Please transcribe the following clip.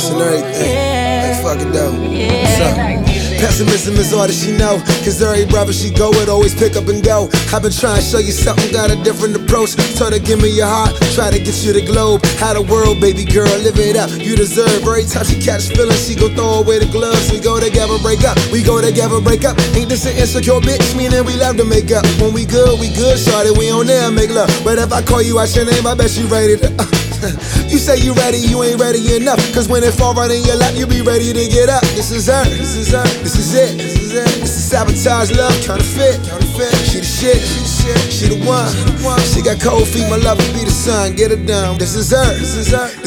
house and everything. Like, fuck it though. What's up? Pessimism is all that she know, cause every brother she go with always pick up and go. I've been trying to show you something, got a different approach. Told her give me your heart, try to get you the globe. How the world, baby girl, live it up, you deserve. Every time she catch feelings, she gon' throw away the gloves. We go together, break up, we go together, break up. Ain't this an insecure bitch, meaning we love to make up. When we good, shawty, we on there make love. But if I call you out your name, I bet you ready to You say you ready, you ain't ready enough. Cause when it fall right in your lap, you be ready to get up. This is her, this is her, this is it. This is sabotage, love, counterfeit. She the shit, she the one. She got cold feet, my love will be the sun. Get it done. This is her, this is her.